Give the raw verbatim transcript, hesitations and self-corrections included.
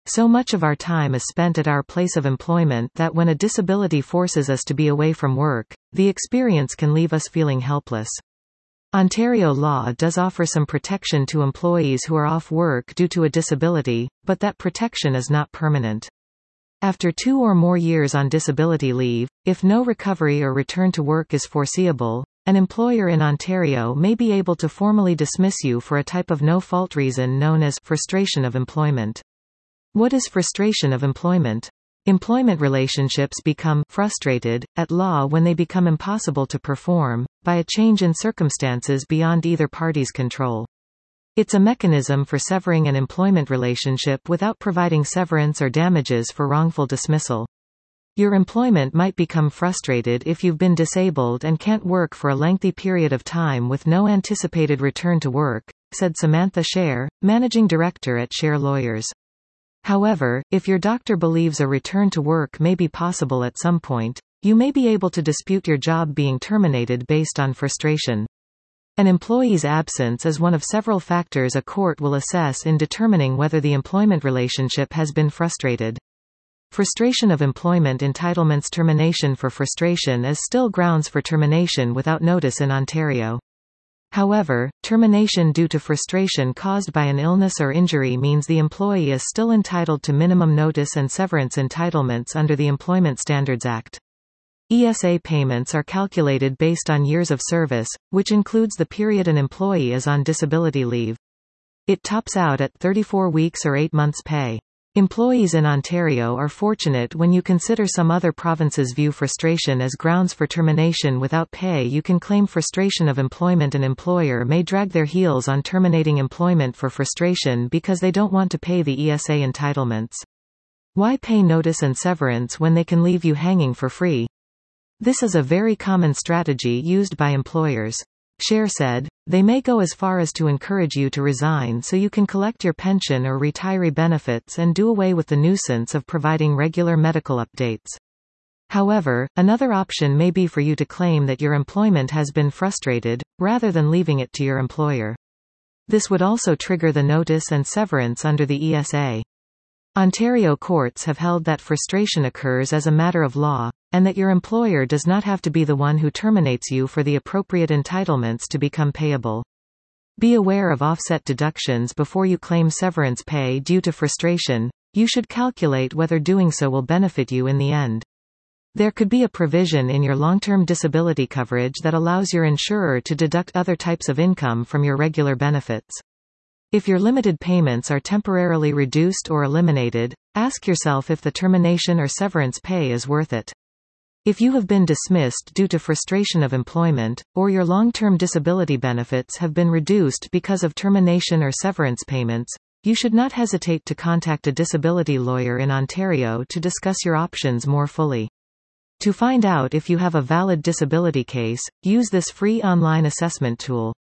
So much of our time is spent at our place of employment that when a disability forces us to be away from work, the experience can leave us feeling helpless. Ontario law does offer some protection to employees who are off work due to a disability, but that protection is not permanent. After two or more years on disability leave, if no recovery or return to work is foreseeable, an employer in Ontario may be able to formally dismiss you for a type of no-fault reason known as frustration of employment. What is frustration of employment? Employment relationships become frustrated, at law when they become impossible to perform, by a change in circumstances beyond either party's control. It's a mechanism for severing an employment relationship without providing severance or damages for wrongful dismissal. Your employment might become frustrated if you've been disabled and can't work for a lengthy period of time with no anticipated return to work, said Samantha Scher, managing director at Scher Lawyers. However, if your doctor believes a return to work may be possible at some point, you may be able to dispute your job being terminated based on frustration. An employee's absence is one of several factors a court will assess in determining whether the employment relationship has been frustrated. Frustration of employment entitlements. Termination for frustration is still grounds for termination without notice in Ontario. However, termination due to frustration caused by an illness or injury means the employee is still entitled to minimum notice and severance entitlements under the Employment Standards Act. E S A payments are calculated based on years of service, which includes the period an employee is on disability leave. It tops out at thirty-four weeks or eight months' pay. Employees in Ontario are fortunate when you consider some other provinces view frustration as grounds for termination without pay. You can claim frustration of employment. An employer may drag their heels on terminating employment for frustration because they don't want to pay the E S A entitlements. Why pay notice and severance when they can leave you hanging for free? This is a very common strategy used by employers. Scher said, they may go as far as to encourage you to resign so you can collect your pension or retiree benefits and do away with the nuisance of providing regular medical updates. However, another option may be for you to claim that your employment has been frustrated, rather than leaving it to your employer. This would also trigger the notice and severance under the E S A. Ontario courts have held that frustration occurs as a matter of law, and that your employer does not have to be the one who terminates you for the appropriate entitlements to become payable. Be aware of offset deductions before you claim severance pay due to frustration. You should calculate whether doing so will benefit you in the end. There could be a provision in your long-term disability coverage that allows your insurer to deduct other types of income from your regular benefits. If your limited payments are temporarily reduced or eliminated, ask yourself if the termination or severance pay is worth it. If you have been dismissed due to frustration of employment, or your long-term disability benefits have been reduced because of termination or severance payments, you should not hesitate to contact a disability lawyer in Ontario to discuss your options more fully. To find out if you have a valid disability case, use this free online assessment tool.